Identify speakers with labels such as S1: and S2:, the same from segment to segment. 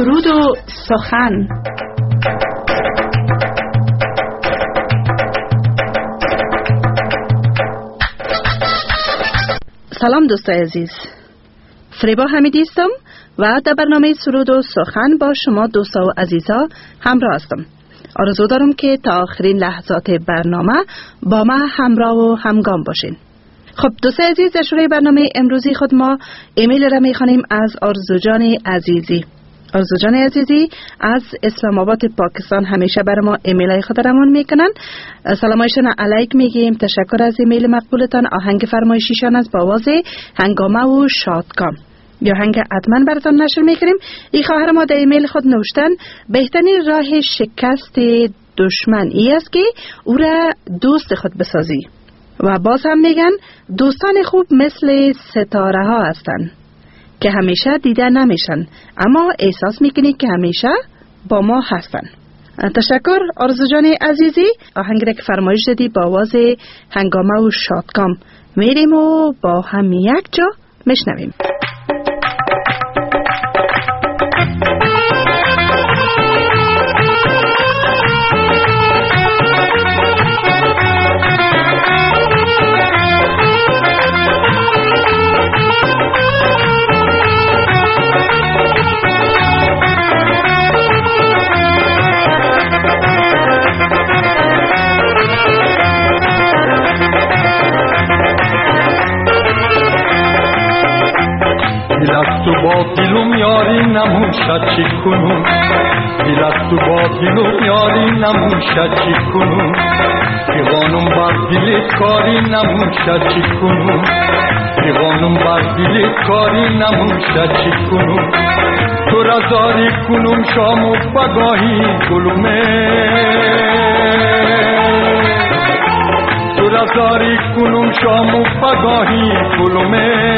S1: سرود و سخن. سلام دوستای عزیز، فریبا حمیدی هستم و در برنامه سرود و سخن با شما دوستا و عزیزا همراه هستم. آرزو دارم که تا آخرین لحظات برنامه با ما همراه و همگام باشین. خب دوستای عزیز، در شروع برنامه امروزی خود ما ایمیل را میخوانیم از آرزوجان عزیزی. آرزوجان عزیزی از اسلام آباد پاکستان همیشه برای ما ایمیل های خود رمان میکنن. سلامایشان علیک میگیم، تشکر از ایمیل مقبولتان. آهنگ فرمایشیشان از با آواز هنگامه و شادکام یا هنگ ادمن براتان نشر میکنیم. این خواهر ما در ایمیل خود نوشتن بهترین راه شکست دشمن ای است که او را دوست خود بسازی. و باز هم میگن دوستان خوب مثل ستاره ها هستند که همیشه دیده نمیشن اما احساس میکنی که همیشه با ما هستن. تشکر آرزوجان عزیزی. آهنگ را که فرمایش دادی با آواز هنگامه و شادکام میریم و با هم یک جا میشنویم.
S2: تو با دلم یاری نموشد چی کنم، تو با دلم یاری نموشد چی کنم، دیوانم بر دل کاری نموشد چی کنم، دیوانم بر دل کاری نموشد چی کنم، تو را زاری کنم شام و بگاهی گلومه، تو را زاری کنم شام و بگاهی گلومه،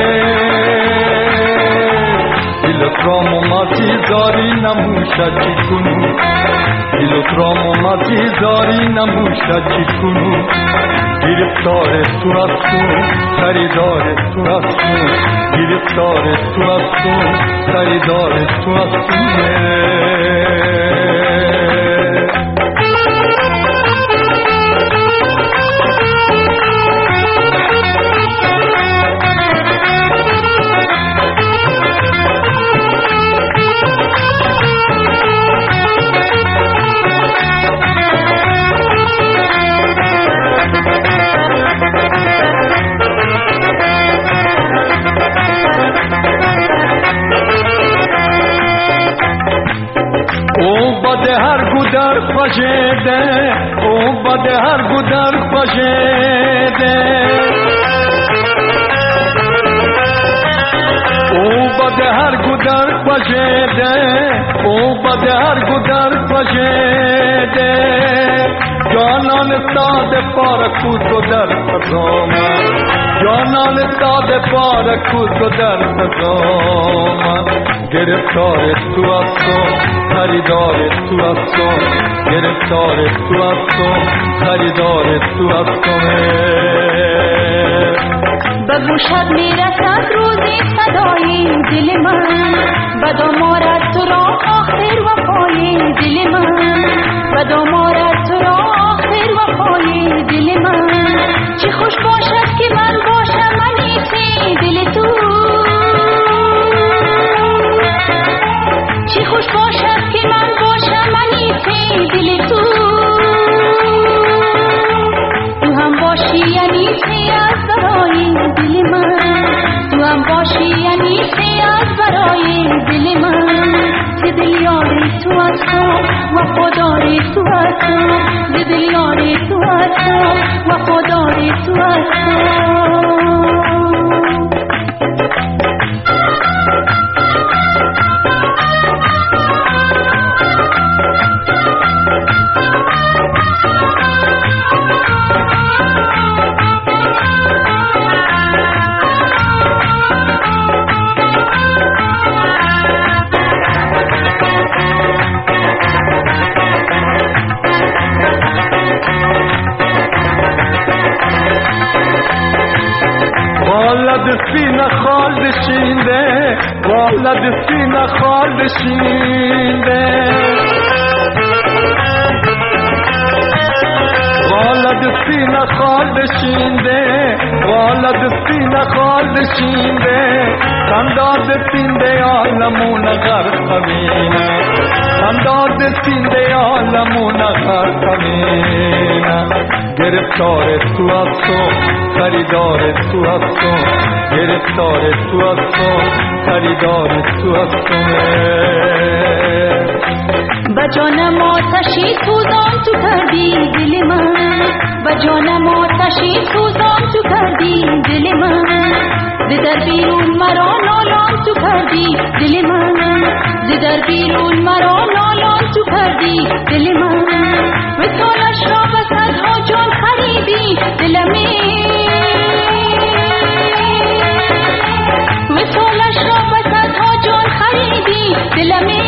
S2: دلترام و مزیزاری نموشد چی کنم، دلترام و مزیزاری نموشد چی کنم، گرفتار تو هستم خریدار تو هستم، گرفتار تو هستم خریدار تو هستم. در خجده او بد هر گودر خجده او بد هر گودر خجده او بد هر گودر خجده جانان ساده پارکو تو در خزامه جانان ساده پارکو تو در خزامه گرفتار تو هستم خریدار تو هستم گرفتار تو هستم خریدار تو هستم.
S3: به گوشت میرسد روزی صدای دل من بدامارد تو را آخر وفای دل من بدامارد تو را آخر وفای دل من چه خوش باشد که من باشم منیسی دل تو چه خوش باشد که من باشم منیسی دل تو تو هم باشی یعنی سی از برای دل من تو هم باشی یعنی سی از برای دل من ز دل یاری تو هستم وفاداری تو هستم ز دل یاری تو هستم وفاداری تو هستم.
S2: والد سینه خال شینده والد سینه خال شینده والد سینه خال شینده والد سینه خال شینده تنداد سینده عالمون غرقمینه تنداد سینده عالمون غرقمینه گرفتار تو از تو خریدار تو از تو گرفتار تو از تو خریدار تو از تو
S3: با جانم آتشی سوزان تو کردی دل من با جانم آتشی سوزان تو کردی دل من در بیرون مرا نالان تو کردی دل من در بیرون مرا نالان تو کردی دل من وصالش را به صدها جان خریدی دلمی وصالش را به صدها جان خریدی دلمی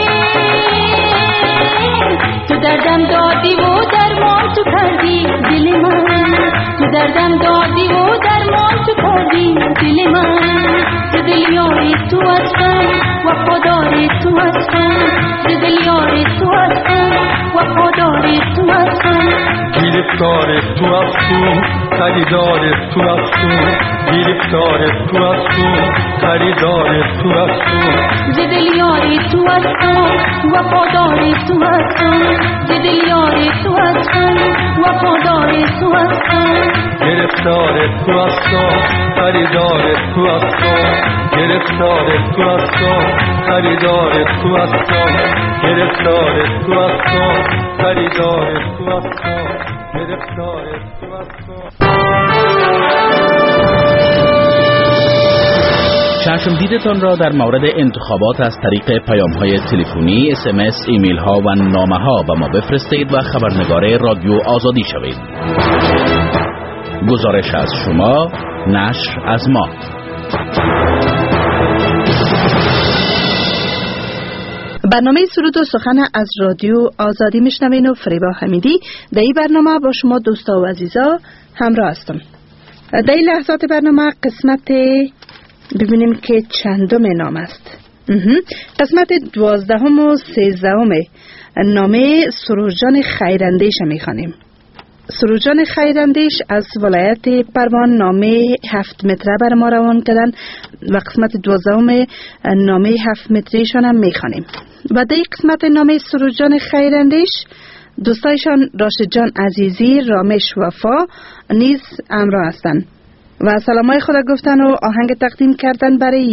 S3: تو دردم دادی و درمان تو کردی دل من تو دردم دادی و درمان تو کردی دل من تو دل یاری تو هستم وفاداری تو هستم تو دل یاری تو هستم وفاداری تو هستم
S2: گرفتار تو از تو خریدار تو از تو گرفتار تو از تو خریدار تو از تو
S3: دل یاری تو هستم وفاداری تو هستم دل یاری تو هستم وفاداری تو هستم
S2: گرفتار تو از تو خریدار تو از تو گرفتار تو از تو خریدار تو از تو گرفتار تو از تو خریدار تو از تو گرفتار تو از تو.
S4: چشم دیدتان را در مورد انتخابات از طریق پیام‌های تلفنی، SMS، ایمیل‌ها و نامه‌ها به ما بفرستید و خبرنگار رادیو آزادی شوید. گزارش از شما، نشر از ما.
S1: برنامه سرود و سخن از رادیو آزادی میشنوین و فریبا حمیدی در این برنامه با شما دوستا و عزیزا همراه هستم. در این لحظات برنامه قسمت ببینیم که چندم نام است. قسمت 12 و 13 نامه سروجان خیراندیش میخوانیم. سروجان خیراندیش از ولایت پروان نامه 7 متره بر ما روان کردن و قسمت 12 نامه 7 متریشان هم میخوانیم. و در قسمت نامه سروجان خیراندیش دوستایشان راشد جان عزیزی، رامش وفا نیز همراه هستند و سلامای خود گفتن و آهنگ تقدیم کردن برای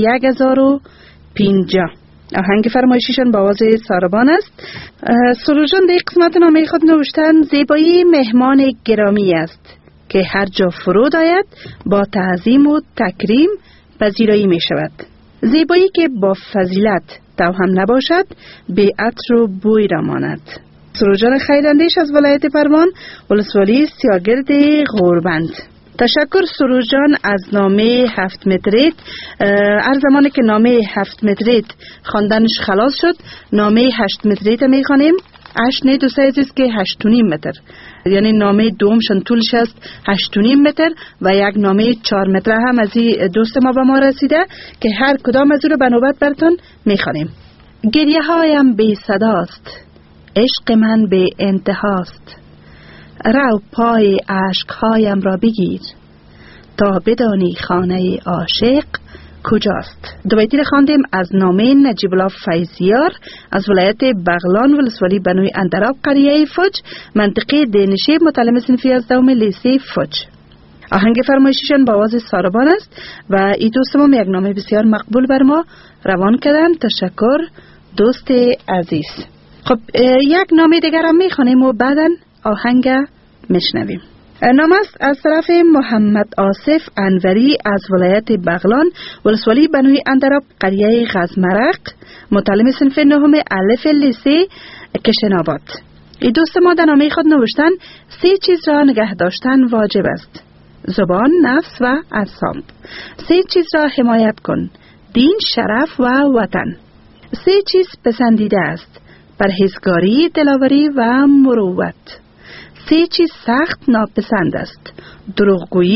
S1: 1050. آهنگ فرمایشیشان با آواز ساربان است. سروجان در قسمت نامه خود نوشتن زیبایی مهمان گرامی است که هر جا فرود آید با تعظیم و تکریم پذیرایی می شود. زیبایی که با فضیلت توهم نباشد به عطر و بوی را ماند. سروجان خیراندیش از ولایت پروان، ولسوالی سیاگرد غوربند. تشکر سروجان از نامه 7 متریت. هر زمانی که نامه 7 متریت خواندنش خلاص شد نامه 8 متریت میخوانیم. 8 نه دوست عزیز که 8.5 متر، یعنی نامه دومشون طولش است 8.5 متر و یک نامه 4 متر هم از این دوست ما به ما رسیده که هر کدام از او رو به نوبت براتون میخوانیم. گریه هایم بی صداست، عشق من به انتهاست، رو پای عشقهایم را بگیر تا بدانی خانه عاشق کجاست. دو بیتی خواندیم از نامه نجیب الله فیضیار از ولایت بغلان، ولسوالی بنوی اندراب، قریه فوج، منطقه دینشیب، متعلم صنف 11 لیسه فوج. آهنگ فرمایشیشان با آواز ساربان است و این دوستم یک نامه بسیار مقبول بر ما روان کردن. تشکر دوست عزیز. خب یک نامه دیگر هم میخوانیم و بعداً آهنگ میشنویم. نام است از طرف محمد آصف انوری از ولایت بغلان، ولسوالی بنوی اندراب، قریه غزمرق، متعلم صنف 9 الف لیسه کشناباد. این دوست ما در نامه خود نوشتن 3 چیز را نگه داشتن واجب است: زبان، نفس و اعصاب. 3 چیز را حمایت کن: دین، شرف و وطن. 3 چیز پسندیده است: پرهیزگاری، دلاوری و مروت. 3 چیز سخت ناپسند است: دروغگویی،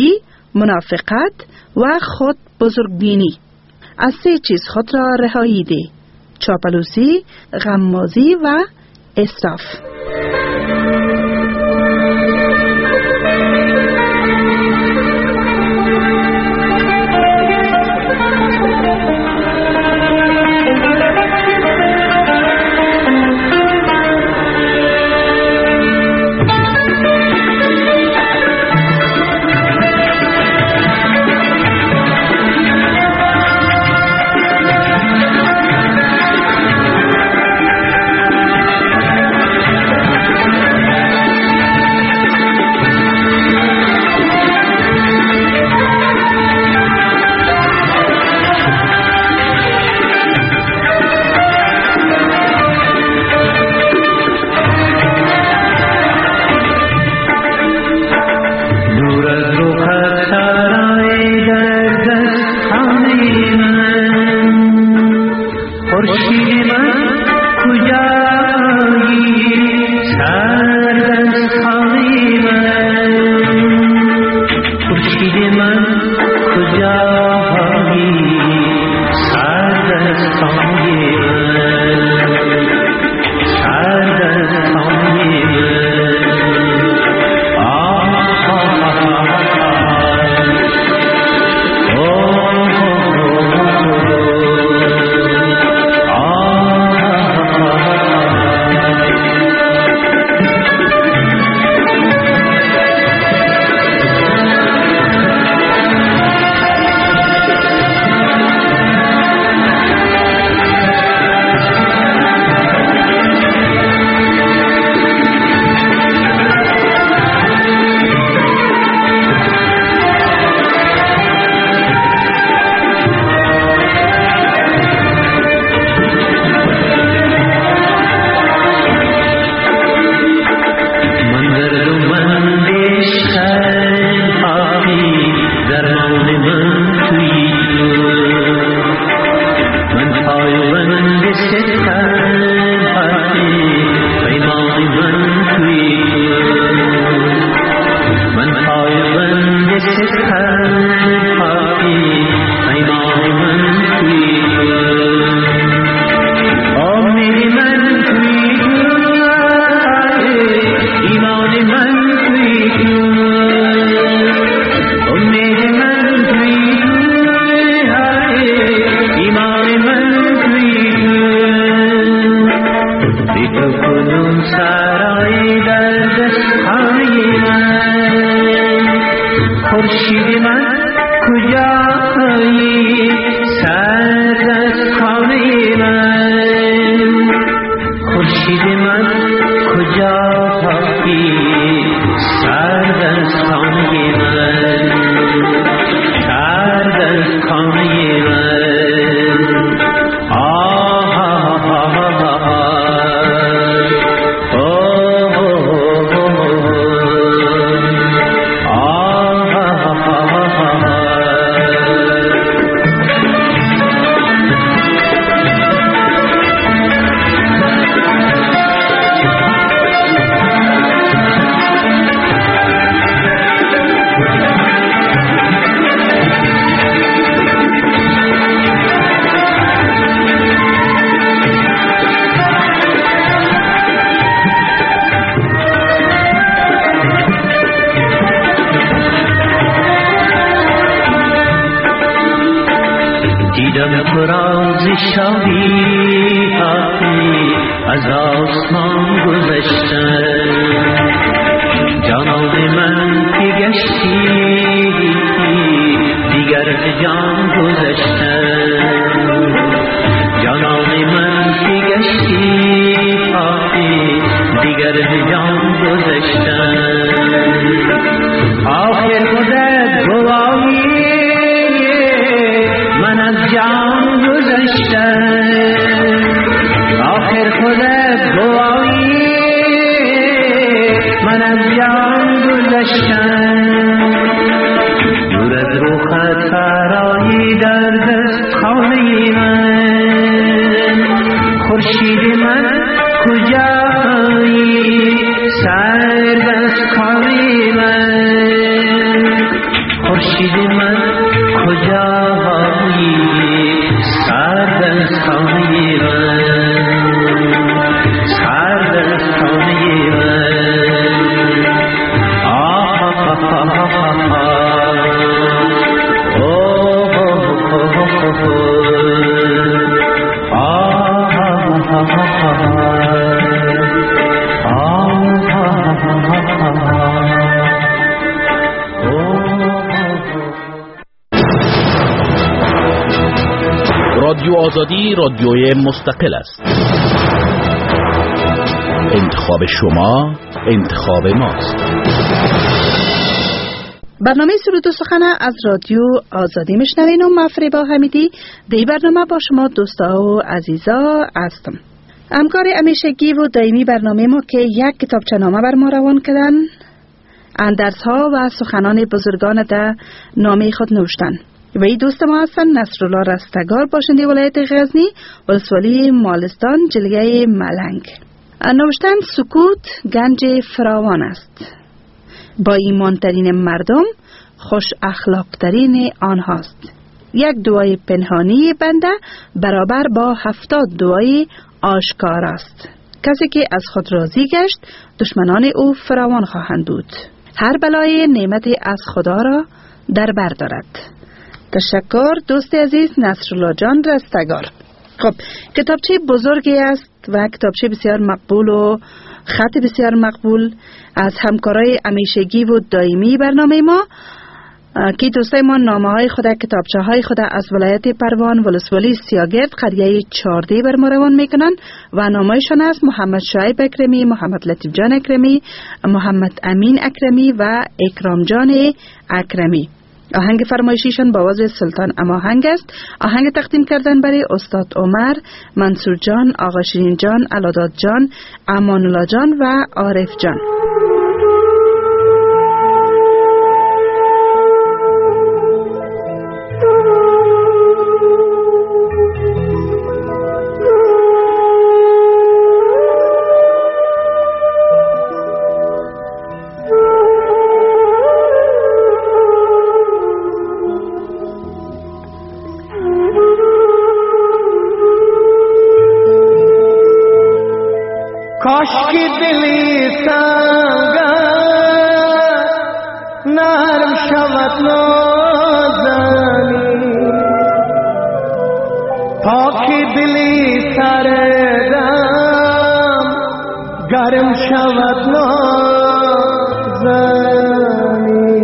S1: منافقت و خود بزرگبینی. از 3 چیز خود را رهایی ده: چاپلوسی، غمازی و اسراف.
S5: دیدم تو راز شادی هاتی از آسمان گذشتن، جانان من که گشتی دیگر به جان گذشتن، جانان من که گشتی هاتی دیگر به جان گذشتن. آخر خودت گواهی من از جان گذشتم، آخر خودت گواهی من از جان گذشتم. دور از رخت فرایی در دست خانه من، خورشید من کجایی سر دست خانه من، خورشید کجایی سرد از خانه من، سرد از خانه من.
S4: رادیو آزادی رادیوی مستقل است. انتخاب شما انتخاب ماست.
S1: برنامه سرود و سخن از رادیو آزادی میشنوین و من فریبا حمیدی دی برنامه با شما دوستا و عزیزا هستم. همکار همیشگی و دائمی برنامه ما که یک کتابچه‌نامه بر ما روان کردن، اندرس‌ها و سخنان بزرگان در نامه خود نوشتن. و این دوست ما هستن نصرالله رستگار، باشنده ولایت غزنی، ولسوالی مالستان، جلگه ملنگ. نوشتن سکوت گنج فراوان است، با ایمانترین مردم خوش اخلاقترین آنهاست. یک دعای پنهانی بنده برابر با 70 دعای آشکار است. کسی که از خود راضی گشت دشمنان او فراوان خواهند بود. هر بلای نعمت از خدا را در بر دارد. تشکر دوست عزیز نصرالله جان رستگار. خب کتابچه بزرگی است و کتابچه بسیار مقبول و خط بسیار مقبول از همکارای همیشگی و دائمی برنامه ما که دوستای ما نامه های خود، کتابچه های خود از ولایت پروان، ولسوالی سیاگرد، قریه 14 بر ما روان میکنن و نامه‌شان است محمد شعیب اکرمی، محمد لطیف جان اکرمی، محمد امین اکرمی و اکرام جان اکرمی. آهنگ فرمایشیشان با وزن سلطان اماهنگ است. آهنگ تقدیم کردن برای استاد عمر، منصور جان، آقا شیرین جان، علاداد جان، امان الله جان و عارف جان.
S5: کاش که دلی سنگت نرم شود نازنی، تا که دلی سردم گرم شود نازنی.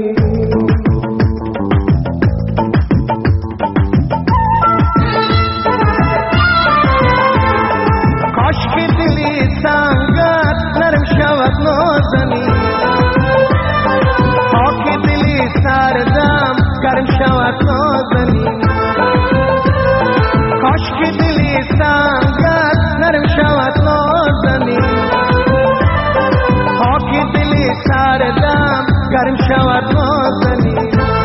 S5: کاش که دلی سنگت نرم شود نازنی، تا که دلی سردم گرم شود نازنی. کاش که دلی سنگت نرم شود نازنی، تا که دلی سردم گرم شود نازنی.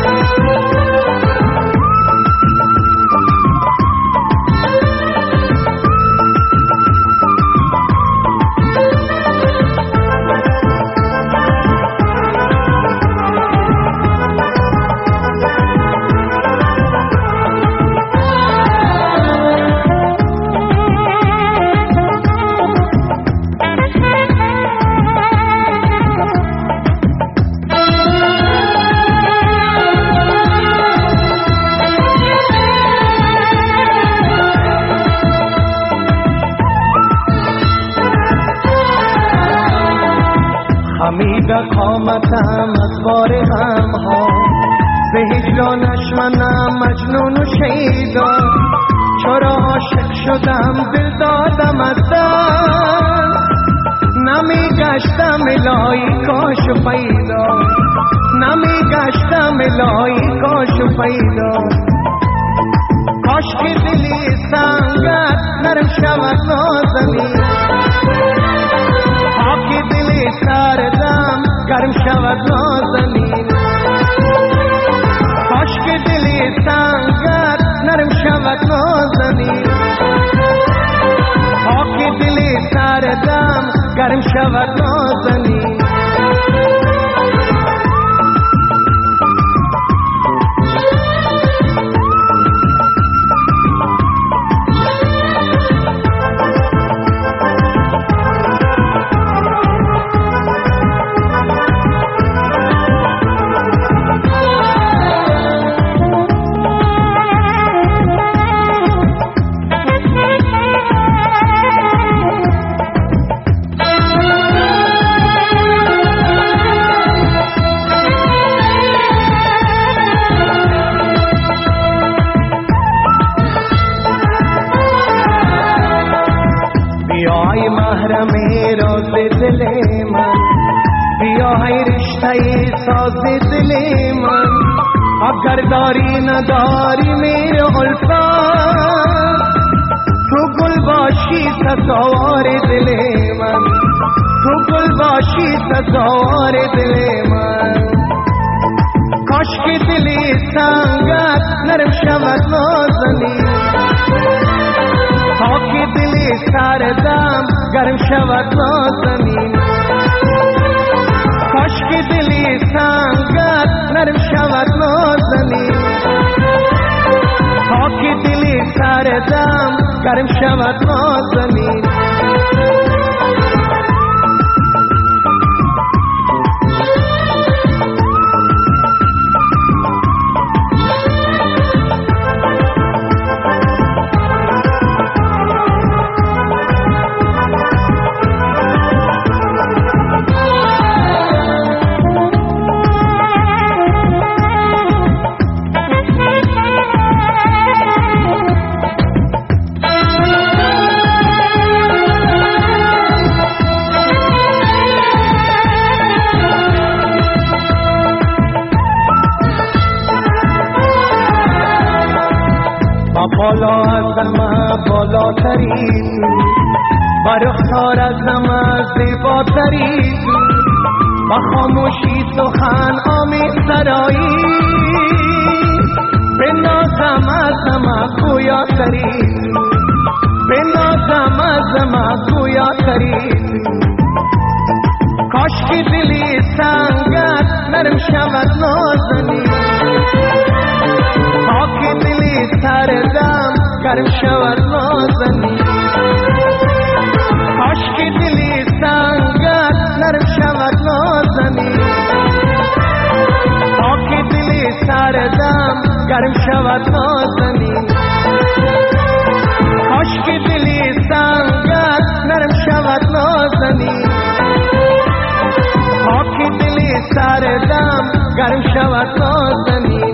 S5: خمیده قامتم از بار غمها، به هجرانش منم مجنون و شیدا. چرا عاشق شدم دل دادم از دست، نمی گشتم الهی کاش و پیدا، نمی گشتم الهی کاش و پیدا. کاش که دلی سنگت نرم شود نازنی، که دلی سردم گرم شود نازنین. کاش که دلی سنگت نرم شود نازنین، تا که دلی سردم گرم شود نازنین. محرم راز دل من، بیا ای رشته ساز دل من. اگر داری نداری میره الفت، تو گل باشی تصور دل من، تو گل باشی تصور دل من. کاش که دلی سنگت نرم شود نازنی، تا که دلی سردم گرم شود نازنی. کاش که دلی سنگت نرم شود نازنی، تا که دلی سردم گرم شود نازنی. بالا از همه بالاتری، برخطار از همه زیباتری، با خاموشی سخن آمیزترایی، به نازم از همه گویاتری، به نازم از همه گویاتری. کاش که دلی سنگت نرم شود نازنی، تا که دلی سردم گرم شود نازنی. کاش که دلی سنگت نرم شود نازنی، تا که دلی سردم گرم شود نازنی. کاش که دلی سنگت نرم شود نازنی، تا که دلی سردم گرم شود نازنی.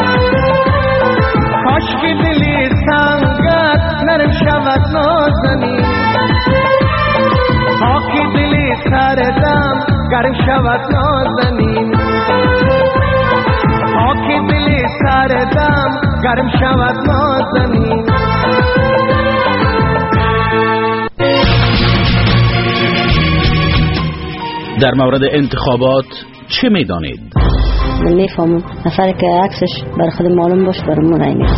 S5: کاش که دلی سنگت نرم شود نازنی، تا که دلی سردم گرم شود نازنی. تا که دلی سردم گرم شود نازنی.
S4: در مورد انتخابات چه میدانید؟
S6: من میفهمم نفری که عکسش بر خود معلوم باشه برامون رای میده.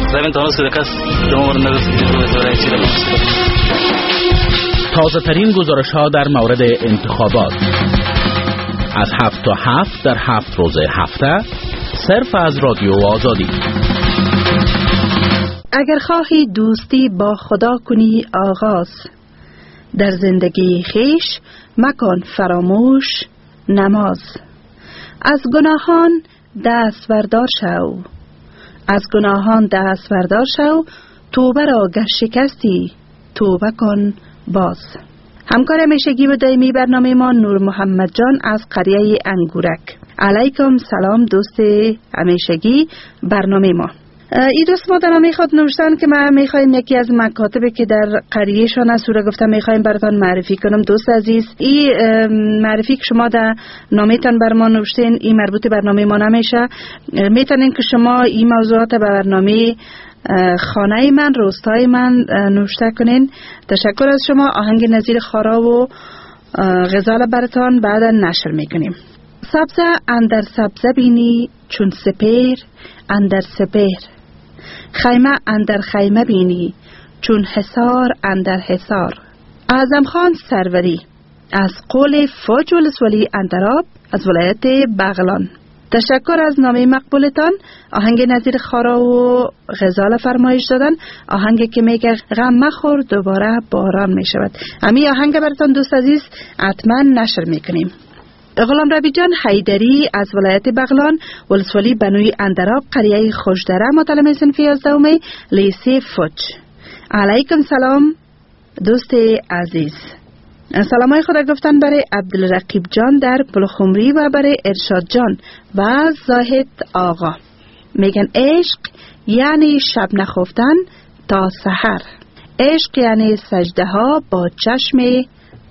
S4: تازه ترین گزارش ها در مورد انتخابات از 7 تا 7 در 7 روز هفته، صرف از رادیو آزادی.
S1: اگر خواهی دوستی با خدا کنی آغاز، در زندگی خیش مکن فراموش نماز. از گناهان دست بردار شو، از گناهان دست بردار شو، توبه را گر شکستی توبه کن باز. همکار همیشگی و دائمی برنامه ما نور محمد جان از قریه انگورک. علیکم سلام دوست همیشگی برنامه ما. این دوست ما در میخواد نوشتن که ما میخوایم یکی از مکاتبی که در قریه شان است رو گفتم میخوایم براتون معرفی کنم. دوست عزیز، این معرفی که شما در نامه‌تان بر ما نوشتین این مربوط برنامه ما نمیشه. میتونین که شما این موضوعات به برنامه خانه من، روستای من نوشته کنین. تشکر از شما. آهنگ نظیر خارا و غزال براتون بعد نشر میکنیم. سبزه اندر سبزه بینی چون سپیر اندر سپیر، خیمه اندر خیمه بینی چون حصار اندر حصار. اعظم خان سروری از قول فوج ولسوالی اندراب از ولایت بغلان. تشکر از نامه مقبولتان. آهنگ نظیر خارا و غزال فرمایش دادن، آهنگی که میگه غم مخور دوباره باران میشود. همین آهنگ براتون دوست عزیز حتما نشر میکنیم. غلام ربی جان حیدری از ولایت بغلان، ولسوالی بنوی اندراب، قریه خوشدره، مطالعه صنف 11 لیسه فوج. علیکم سلام دوست عزیز. سلامای خدا گفتن برای عبدالرقیب جان در بلخمری و برای ارشاد جان و زاهد آقا. میگن عشق یعنی شب نخفتن تا سحر، عشق یعنی سجده ها با چشم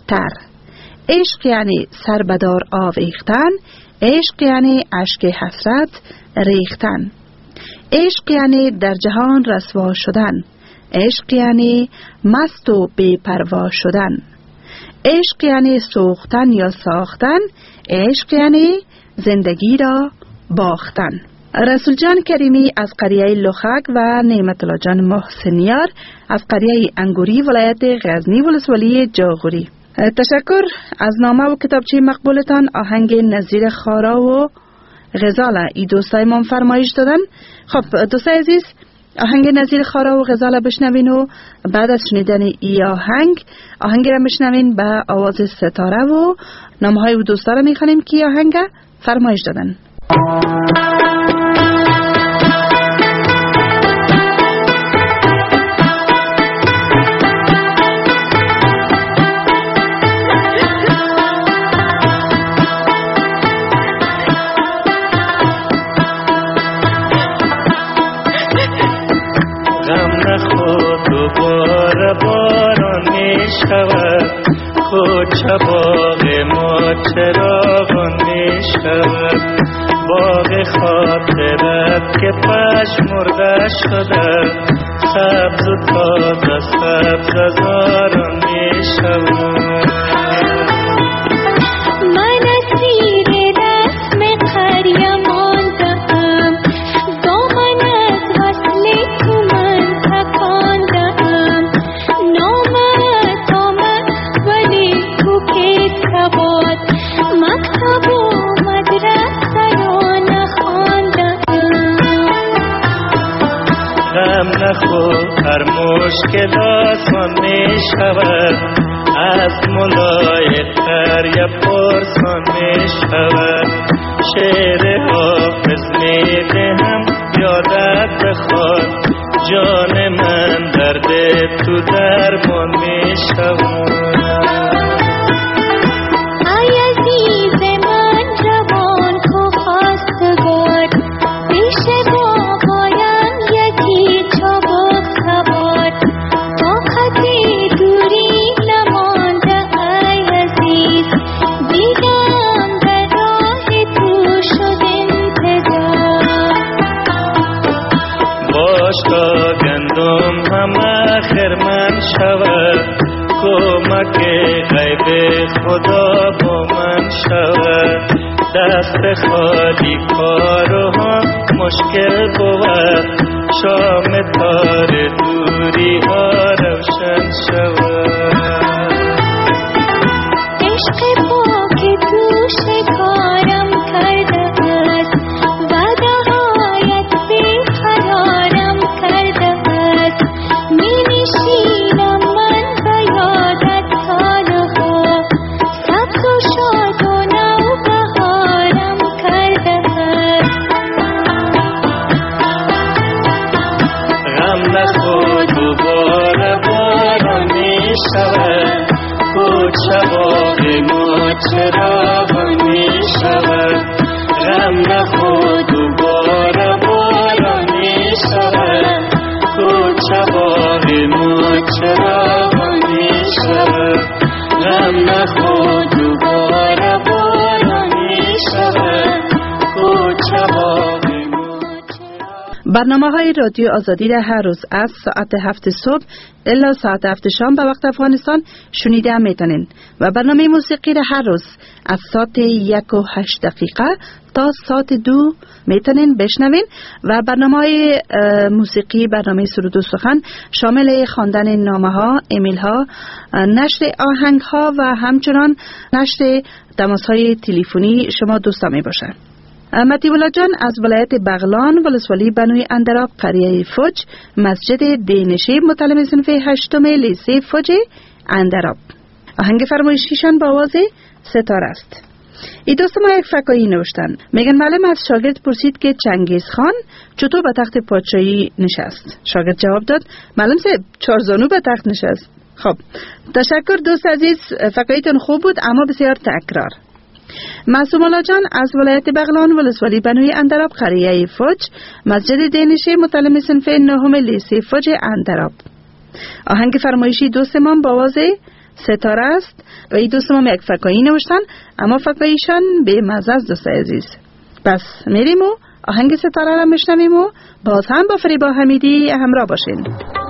S1: تر. عشق یعنی سربدار آویختن، عشق یعنی اشک حسرت ریختن، عشق یعنی در جهان رسوا شدن، عشق یعنی مست و بی‌پروا شدن، عشق یعنی سوختن یا ساختن، عشق یعنی زندگی را باختن. رسول جان کریمی از قریه لخک و نعمت الله جان محسنیار از قریه انگوری ولایت غزنی ولسوالی جاغوری. تشکر از نامه و کتابچه مقبولتان. آهنگ نظیر خارا و غزاله ای دوستای ما فرمایش دادن. خب دوستای عزیز، آهنگ نظیر خارا و غزاله بشنوین و بعد از شنیدن ای آهنگ را بشنوین به آواز ستاره و نامه های دوستا را میخوانیم که آهنگ فرمایش دادن.
S7: کوچه باغ ما چراغان می شود، باغ خاطرت که پژمرده شده، سبز و تازه سبز هزاران می شود.
S3: من اسیر رسم قریه ماندم، دامن از وصل تو من تکاندم، نامت آمد ولی تو که سواد، مکتب و مدرسه را نخواندم.
S7: غم نخور هر مشکل آسان می شود، از ملای قریه پرسان می شود. شعر حافظ می دهم یادت بخواد، جان من درد تو درمان می شود.
S3: ای عزیز من جوان کو خواستگار، پیش باغایم یکی چابک سوار، طاقت دوری نمانده ای عزیز، دیدم در راه تو شد انتظار.
S7: باش تا گندم همه خرمن شود، کمک غیب خدا با من شود. دست خالی کارو هم مشکل بود، شام تار دوری ها روشن شود.
S3: عشق پاک تو شکارم کرده است، وعده هایت بیقرارم کرده است. می نشینم من به یادت سالها، سبز و شاد و نوبهارم کرده است.
S7: غم نخور دوباره باران می شود، کوچه باغ ما چراغان می شود. غم نخور دوباره باران می شود، کوچه باغ ما چراغان می شود. غم نخور دوباره باران می شود، کوچه باغ ما چراغان.
S1: برنامه های رادیو آزادی را هر روز از ساعت 7 صبح الا ساعت 7 شام به وقت افغانستان شنیده میتونین و برنامه موسیقی را هر روز از ساعت 1 و 8 دقیقه تا ساعت 2 میتونین بشنوین و برنامه های موسیقی، برنامه سرود و سخن شامل خواندن نامه ها، ایمیل ها، نشر آهنگ ها و همچنان نشر تماس های تلفنی شما دوستا می باشه. مطیب الله جان از ولایت بغلان ولسوالی بنوی اندراب قریه فوج مسجد دینشی متعلم صنف 8 لیسه فوج اندراب. آهنگ فرمایشیشان با آواز ستاره است. ای دوست ما یک فکایی نوشتن، میگن معلم از شاگرد پرسید که چنگیز خان چطور به تخت پادشاهی نشست؟ شاگرد جواب داد معلم صاحب 4 زانو به تخت نشست. خب تشکر دوست عزیز، فکاییتون خوب بود اما بسیار تکرار. معصوم الله جان از ولایت بغلان ولسوالی بنوی اندراب قریه فوج مسجد دینشی متعلم صنف 9 لیسه فوج اندراب. آهنگ فرمایشی دوستمان با آواز ستاره است و این دوست ما یک فکایی نوشتن، اما فکاییشان به مزه از دوست عزیز. پس میریم و آهنگ ستاره را میشنویم و باز هم با فریبا حمیدی همراه باشین.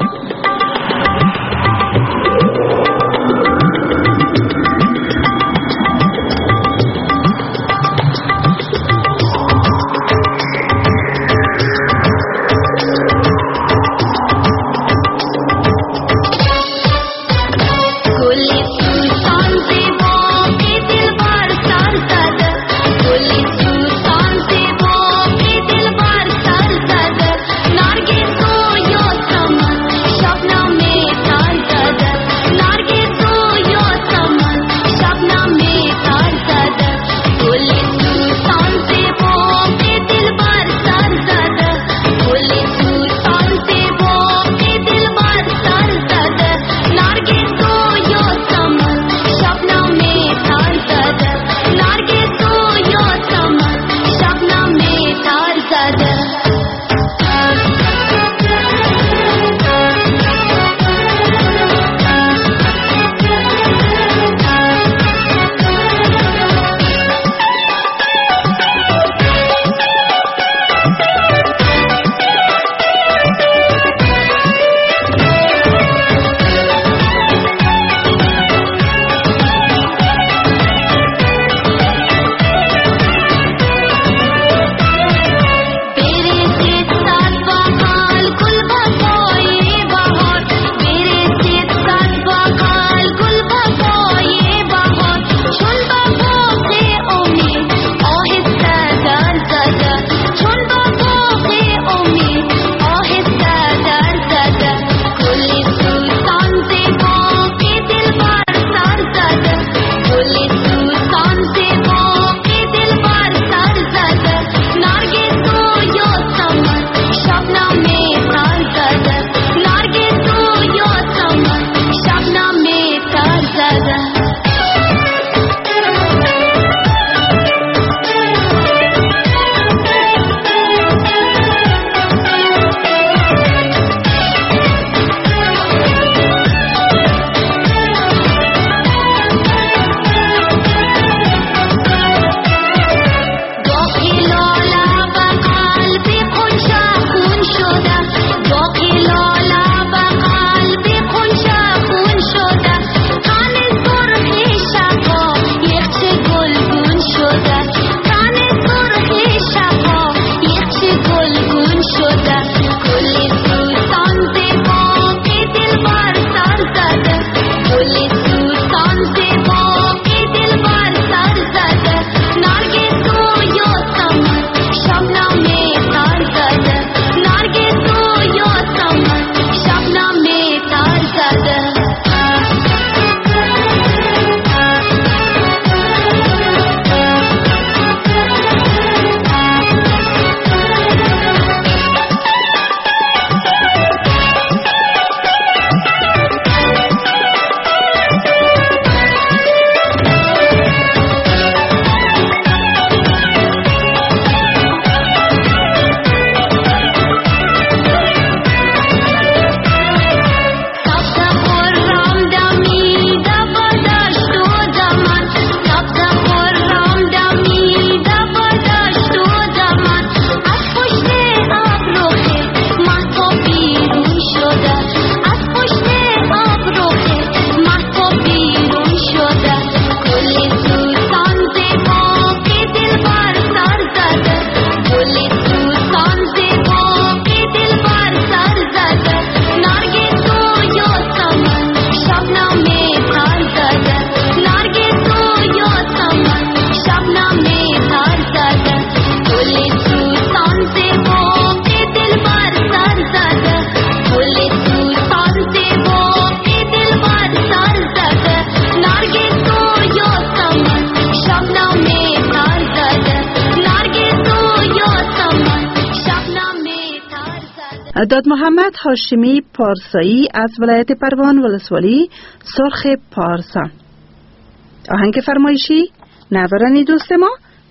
S1: داد محمد هاشمی پارسایی از ولایت پروان ولسوالی سرخ پارسا. آهنگ فرمایشی نورانی دوست ما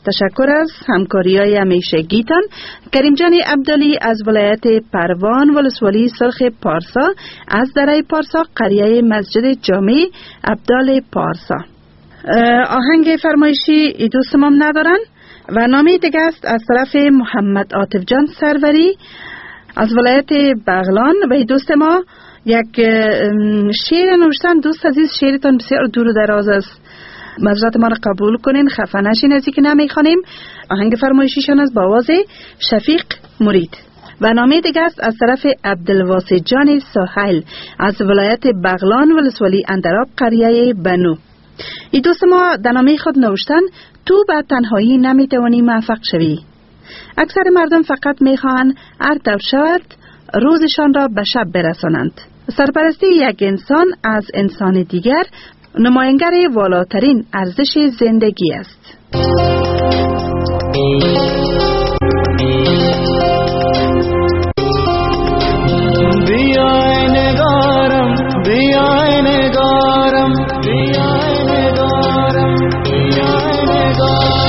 S1: تشکر از همکاری‌های همیشگیتان. کریمجان عبدالی از ولایت پروان ولسوالی سرخ پارسا از دره پارسا قریه مسجد جامع عبدال پارسا. آهنگ فرمایشی دوست ما ندارن و نامه دیگه است از طرف محمد عاطف جان سروری از ولایت بغلان و دوست ما یک شعر نوشتن. دوست عزیز شعرتان بسیار دور و دراز است، معذرت ما را قبول کنین، خفه نشین از اینکه نمیخوانیم. آهنگ فرمایشیشان از با آواز شفیق مرید و نامه دیگه است از طرف عبدالواسع جان ساحل از ولایت بغلان ولسوالی اندراب قریه بنو. این دوست ما در نامه خود نوشتن تو به تنهایی نمیتوانی موفق شوی. اکثر مردم فقط میخواهند هر طور شود روزشان را به شب برسانند. سرپرستی یک انسان از انسان دیگر نماینگر والاترین ارزش زندگی است.
S5: بیای نگارم بیای نگارم بیای نگارم بیای نگارم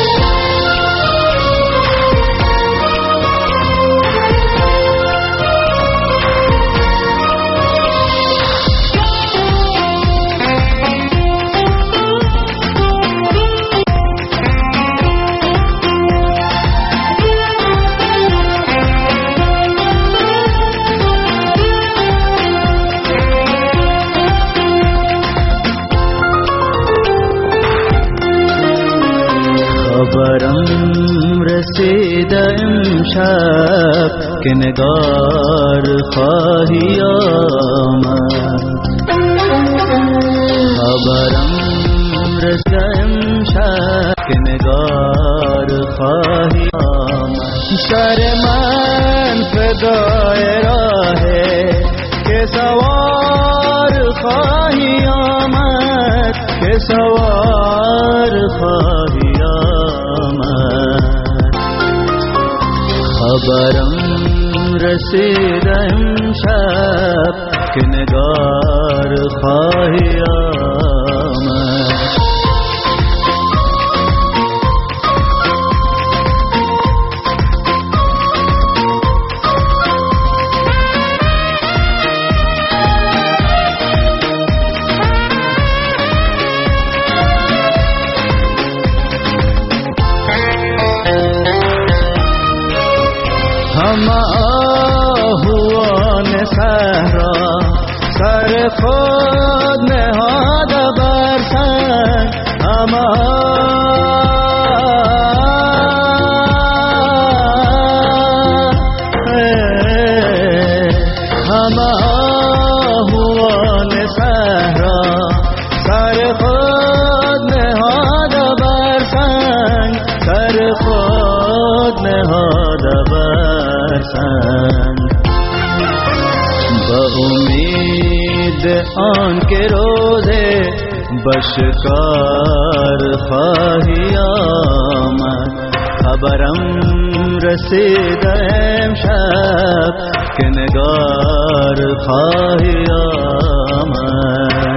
S5: خبرم رسید امشب که نگار خواهی آمد. خبرم رسید امشب که نگار خواهی آمد. سر من فدای راهه که سوار خواهی آمد که سوار خواهی خبرم رسید امشب که نگار خواهی آمد. آهوان صحرا سر خود نهاده بر سنگ، همه آهوان صحرا سر خود نهاده بر سنگ، سر خود نهاده بر سنگ. با امید آن که روزه بشکار خواهی آمد. خبرم رسید امشب که نگار خواهی آمد.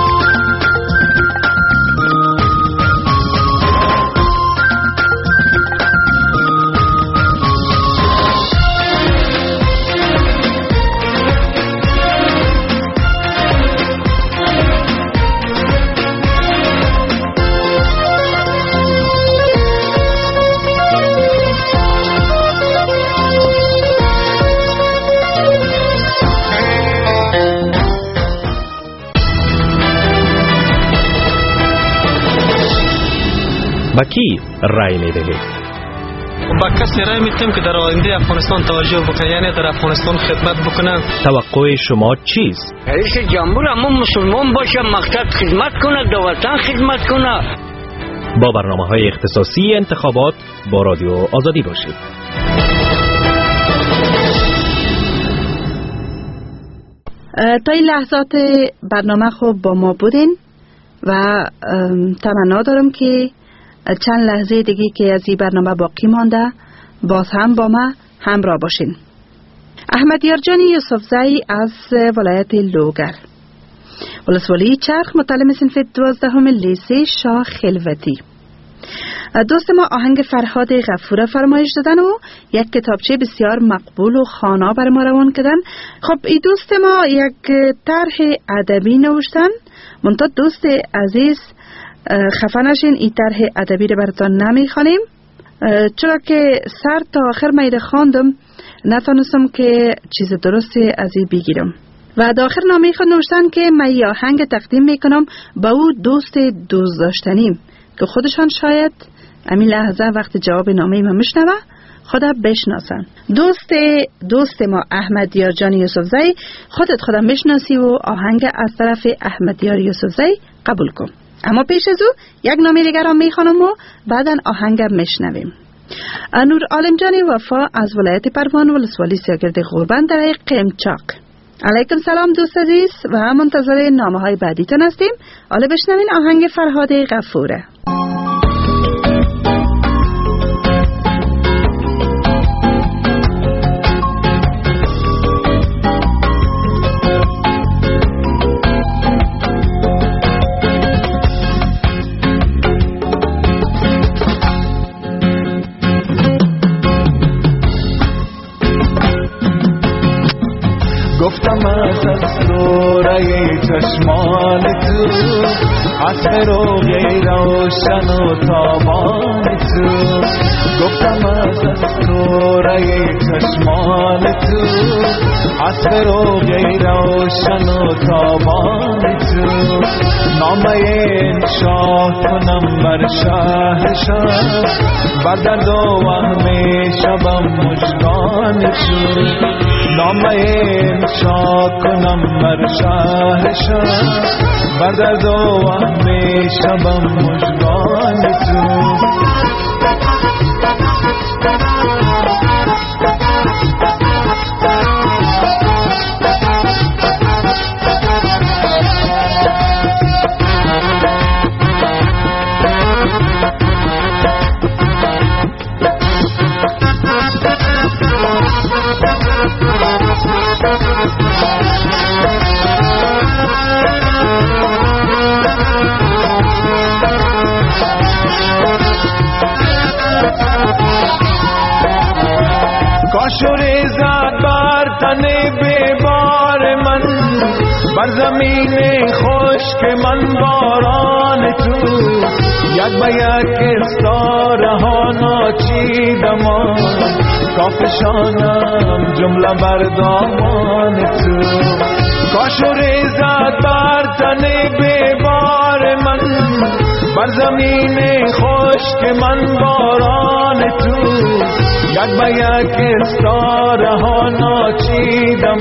S8: با کی رای میدهید؟
S9: با کسی رای میدیم که در آینده افغانستان توجه بکنه، یعنی در افغانستان خدمت بکنه.
S8: توقع شما چیست؟
S10: رئیس جمهور همون مسلمان باشه، مقصد خدمت کنه، در وطن خدمت کنه.
S8: با برنامه‌های اختصاصی انتخابات با رادیو آزادی باشید.
S1: تا این لحظات برنامه خوب با ما بودین و تمنا دارم که چند لحظه دیگه که از این برنامه باقی مانده باز هم با ما همراه باشین. احمد یارجان یوسفزئی از ولایت لوگر، ولسوالی چرخ، متعلم صنف 12 لیسه شاه خلوتی. دوست ما آهنگ فرهاد غفور فرمایش دادن و یک کتابچه بسیار مقبول و خوانا بر ما روان کردن. خب این دوست ما یک طرح ادبی نوشتن، منتها دوست عزیز خفه نشین، این طرح ادبی رو براتون نمیخوانیم چرا که سر تا آخر میده خواندم نتونستم که چیز درستی از این بگیرم. و داخل نامه خود نوشتن که من آهنگ تقدیم میکنم با او دوست دوست داشتنیم که خودشان شاید همین لحظه وقت جواب نامه ما میشنوه خدا بشناسن. دوست ما احمدیار جان یوسفزی، خودم میشناسی و آهنگ از طرف احمدیار یوسفزی قبول کن. اما پیش از او یک نامه دیگر را میخوانم و بعدا آهنگم میشنویم. نور عالم جان وفا از ولایت پروان ولسوالی سیاگرد غوربند در قمچاق. علیکم سلام دوست عزیز و منتظر نامه های بعدیتون هستیم. حالا بشنوین آهنگ فرهاد غفوره.
S5: گفتم از دورای چشمان تو عطر و غیر روشن و تابان تو. گفتم از دورای چشمان تو عطر و غیر روشن و تابان تو. نامه انشا کنم بر شهرشان بر درد و وهم شبم مژگان تو. نامه انشا کنم بر شهرشان بر درد و وهم شبم مژگان تو. کاشوری زد بر تن بیبار من بر زمین خشک من باران تو. یک به یک استاره ها ناچیدم کافشانم جمله بر دامان تو. کاشوری زد بر تن بیبار من بر زمین خشک من باران تو. یک به یک استاره ها ناچیدم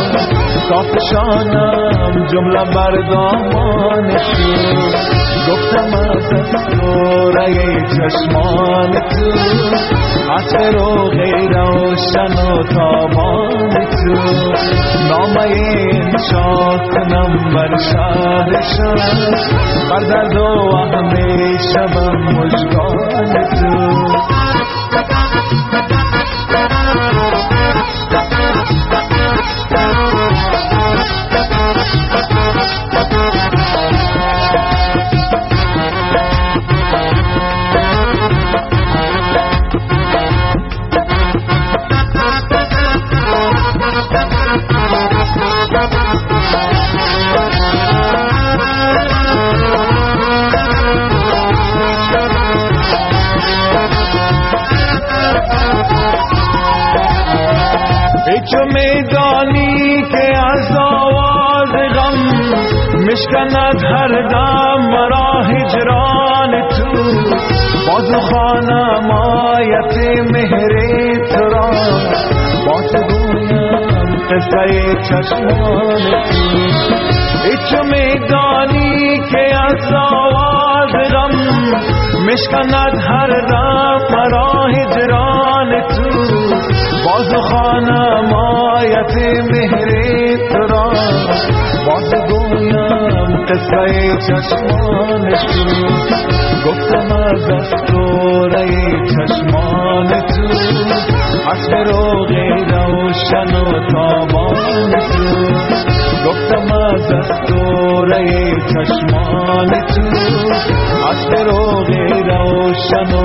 S5: کافشانم جمله بر دامان تو. گفتم از دورای چشمان تو عطر و غیر روشن و تابان تو. نامه انشا کنم بر شهرشان بر درد و وهم شبم مژگان تو. چو میدانی که از آواز غم مشکند هر دم مرا هجران تو. باز خانم آیت مهر تو را با تو گویم قصه چشمان تو. چو میدانی که از آواز غم مشکند هر دم مرا هجران تو. باز خانم آیت مهر تو را باز گویم قصه چشمان تو. گفتم از دستوره چشمان تو عطر و غیر روشن و تابان تو. گفتم از دستوره چشمان تو عطر و غیر روشن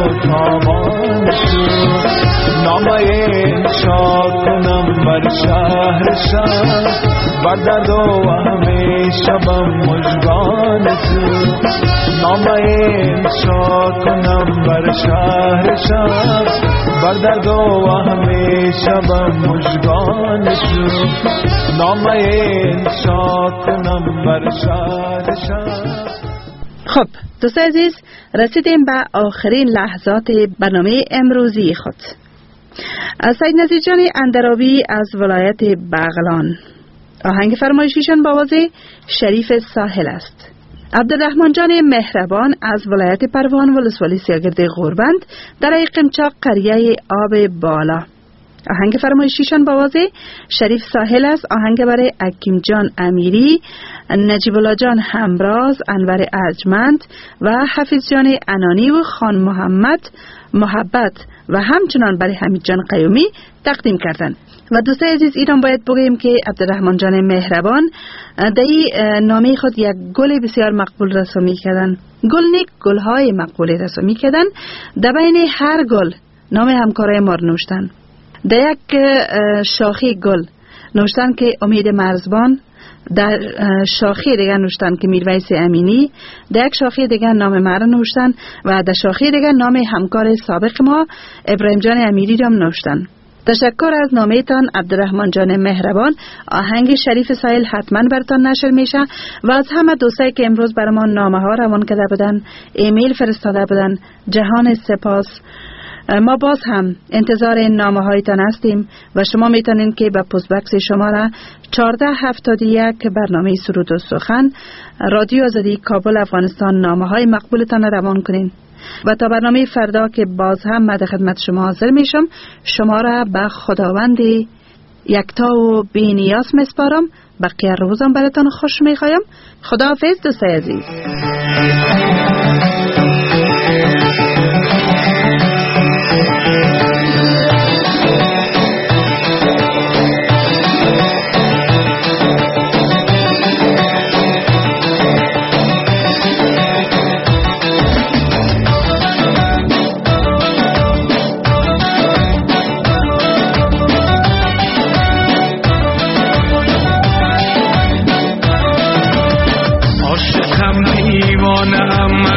S5: تامان شد نامه انشا کنم بر شهر شهر بر درد و همه شبم مژگان تو نامه انشا کنم بر شهر شهر بر درد و همه شبم مژگان تو نامه انشا کنم بر شهر شهر.
S1: خب دوست عزیز، رسیدیم به آخرین لحظات برنامه امروزی خود. سید نذیر جان اندرابی از ولایت بغلان، آهنگ فرمایشیشان با آواز شریف ساحل است. عبدالرحمن جان مهربان از ولایت پروان ولسوالی سیاگرد غوربند در قمچاق قریه آب بالا، آهنگ فرمایشیشان با آواز شریف ساحل است. آهنگ برای حکیم جان امیری، نجیب الله جان همراز، انور ارجمند و حفیظ جان انانی و خان محمد محبت و همچنان برای حمید جان قیومی تقدیم کردند. و دوستای عزیز، ایران باید بگوییم که عبدالرحمن جان مهربان در نامه خود یک گل بسیار مقبول رسمی کردن. گلهای مقبول رسمی کردن. در بین هر گل نام همکارای ما نوشتن. در یک شاخه گل نوشتن که امید مرزبان، در شاخه دیگر نوشتن که میرویس امینی، در یک شاخه دیگر نام ما را نوشتن و در شاخه دیگر نام همکار سابق ما ابراهیم جان امیری را نوشتن. تشکر از نامه‌تان عبدالرحمن جان مهربان. آهنگ شریف ساحل حتما براتان نشر میشه و از همه دوستایی که امروز برام نامه ها روان کرده بودن، ایمیل فرستاده بودن، جهان سپاس. ما باز هم انتظار این نامه هایتان هستیم و شما میتونین که به پست بکس شماره 1471 برنامه سرود و سخن رادیو آزادی کابل افغانستان نامه های مقبولتان روان کنین. و تا برنامه فردا که باز هم من در خدمت شما حاضر میشم، شما را به خداوند یکتا و بی نیاز میسپارم. بقیه روزم براتان خوش میخوایم. خداحافظ دوستای عزیز.
S2: دیوانه ام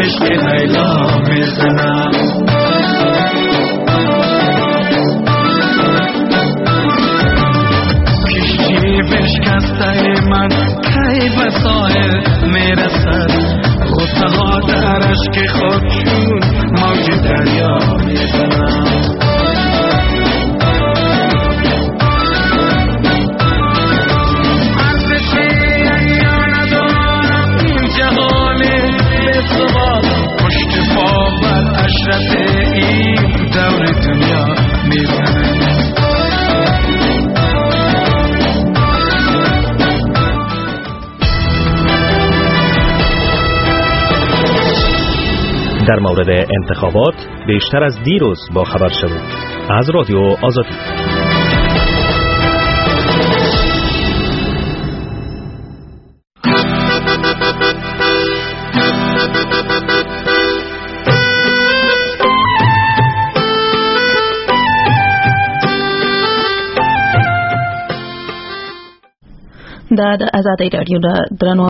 S2: عشق لیلا میزنم. کشتی بشکسته من کی به ساحل میرسد، غوطه‌ها در اشک خود چون موج دریا میزنم. پشت پا بر عشرت این دور دنیا میزنم.
S8: در مورد انتخابات بیشتر از دیروز با خبر شوید. از رادیو آزادی.
S1: دا د آزادۍ راډیو د درنو